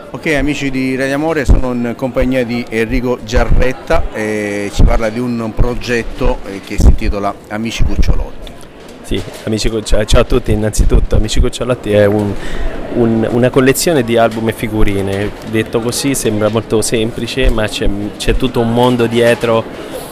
Ok, amici di Radio Amore, sono in compagnia di Enrico Giarretta e ci parla di un progetto che si intitola Amici Cucciolotti. Sì, ciao a tutti. Innanzitutto Amici Cucciolotti è una collezione di album e figurine. Detto così sembra molto semplice, ma c'è tutto un mondo dietro,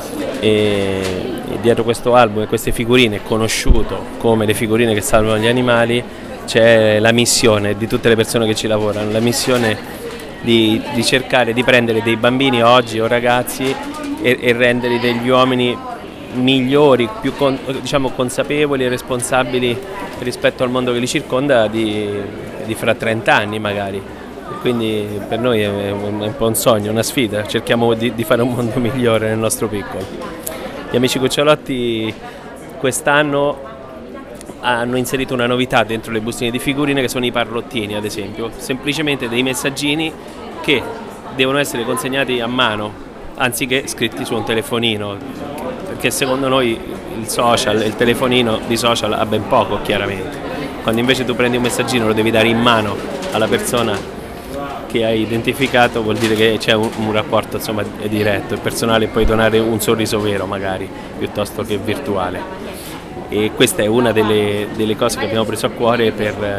e dietro questo album e queste figurine, conosciuto come le figurine che salvano gli animali, c'è la missione di tutte le persone che ci lavorano, la missione di cercare di prendere dei bambini oggi o ragazzi e renderli degli uomini migliori, più consapevoli e responsabili rispetto al mondo che li circonda di fra 30 anni magari. Quindi per noi è un po' un sogno, una sfida, cerchiamo di fare un mondo migliore nel nostro piccolo. Gli Amici Cucciolotti quest'anno hanno inserito una novità dentro le bustine di figurine, che sono i parlottini, ad esempio, semplicemente dei messaggini che devono essere consegnati a mano anziché scritti su un telefonino, perché secondo noi il telefonino di social ha ben poco, chiaramente. Quando invece tu prendi un messaggino e lo devi dare in mano alla persona che hai identificato, vuol dire che c'è un rapporto diretto e personale, e puoi donare un sorriso vero magari piuttosto che virtuale. E questa è una delle cose che abbiamo preso a cuore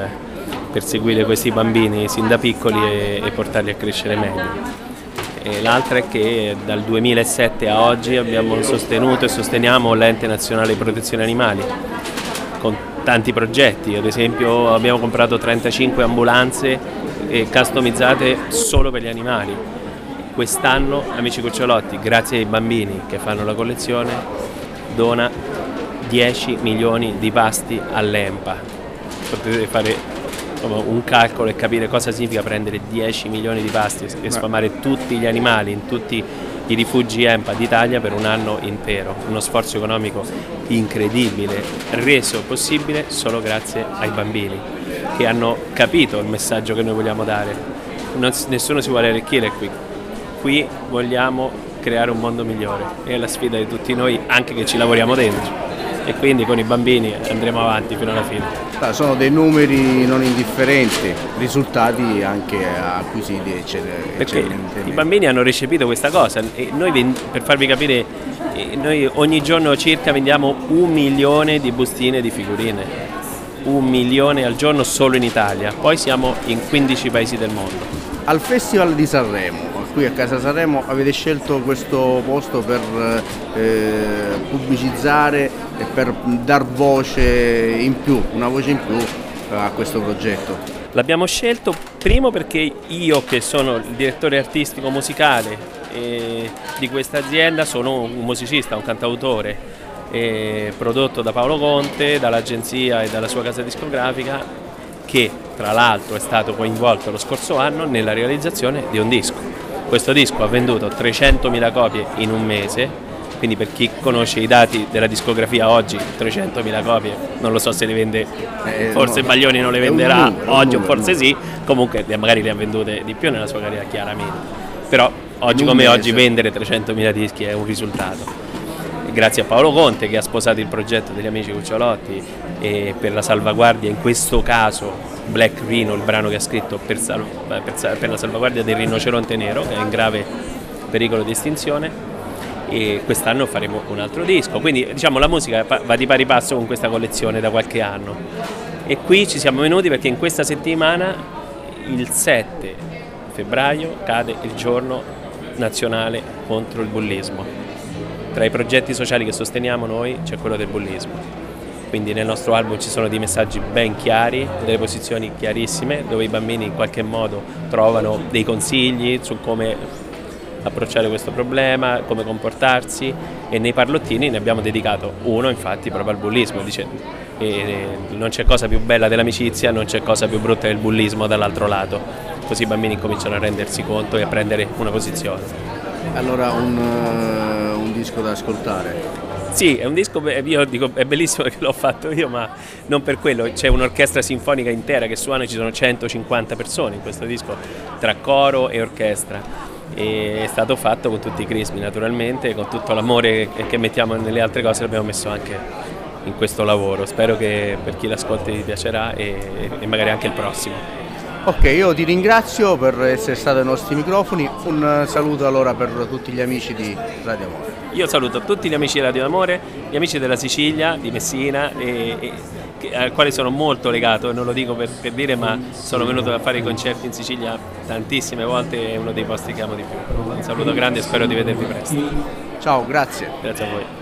per seguire questi bambini sin da piccoli e portarli a crescere meglio. E l'altra è che dal 2007 a oggi abbiamo sostenuto e sosteniamo l'Ente Nazionale di Protezione Animali con tanti progetti. Ad esempio abbiamo comprato 35 ambulanze customizzate solo per gli animali. Quest'anno Amici Cucciolotti, grazie ai bambini che fanno la collezione, dona 10 milioni di pasti all'EMPA. Potete fare un calcolo e capire cosa significa prendere 10 milioni di pasti e sfamare tutti gli animali in tutti i rifugi EMPA d'Italia per un anno intero. Uno sforzo economico incredibile, reso possibile solo grazie ai bambini che hanno capito il messaggio che noi vogliamo dare. Nessuno si vuole arricchire qui. Qui vogliamo creare un mondo migliore, è la sfida di tutti noi, anche che ci lavoriamo dentro. E quindi con i bambini andremo avanti fino alla fine. Sono dei numeri non indifferenti, risultati anche acquisiti, eccetera. Perché i bambini hanno recepito questa cosa e noi, per farvi capire, noi ogni giorno circa vendiamo 1 milione di bustine di figurine, 1 milione al giorno solo in Italia, poi siamo in 15 paesi del mondo. Al Festival di Sanremo, qui a Casa Sanremo, avete scelto questo posto per pubblicizzare e per dar voce in più, una voce in più a questo progetto. L'abbiamo scelto primo perché io, che sono il direttore artistico musicale di questa azienda, sono un musicista, un cantautore, prodotto da Paolo Conte, dall'agenzia e dalla sua casa discografica, che tra l'altro è stato coinvolto lo scorso anno nella realizzazione di un disco. Questo disco ha venduto 300.000 copie in un mese, quindi per chi conosce i dati della discografia oggi 300.000 copie, non lo so se le vende, forse Baglioni non le venderà oggi o forse sì, comunque magari le ha vendute di più nella sua carriera, chiaramente. Però oggi come oggi vendere 300.000 dischi è un risultato. Grazie a Paolo Conte, che ha sposato il progetto degli Amici Cucciolotti, e per la salvaguardia, in questo caso Black Rhino, il brano che ha scritto per la salvaguardia del rinoceronte nero, che è in grave pericolo di estinzione, e quest'anno faremo un altro disco. Quindi la musica va di pari passo con questa collezione da qualche anno, e qui ci siamo venuti perché in questa settimana, il 7 febbraio, cade il giorno nazionale contro il bullismo. Tra i progetti sociali che sosteniamo noi c'è quello del bullismo, quindi nel nostro album ci sono dei messaggi ben chiari, delle posizioni chiarissime, dove i bambini in qualche modo trovano dei consigli su come approcciare questo problema, come comportarsi, e nei parlottini ne abbiamo dedicato uno infatti proprio al bullismo, dicendo non c'è cosa più bella dell'amicizia, non c'è cosa più brutta del bullismo dall'altro lato, così i bambini cominciano a rendersi conto e a prendere una posizione. Allora un disco da ascoltare. Sì, è un disco, io dico è bellissimo perché l'ho fatto io, ma non per quello. C'è un'orchestra sinfonica intera che suona, ci sono 150 persone in questo disco, tra coro e orchestra. E è stato fatto con tutti i crismi, naturalmente, con tutto l'amore che mettiamo nelle altre cose, l'abbiamo messo anche in questo lavoro. Spero che per chi l'ascolti piacerà e magari anche il prossimo. Ok, io ti ringrazio per essere stato ai nostri microfoni, un saluto allora per tutti gli amici di Radio Amore. Io saluto tutti gli amici di Radio Amore, gli amici della Sicilia, di Messina, al quale sono molto legato, non lo dico per dire, ma sono venuto a fare i concerti in Sicilia tantissime volte, è uno dei posti che amo di più. Un saluto grande e spero di vedervi presto. Ciao, grazie. Grazie a voi.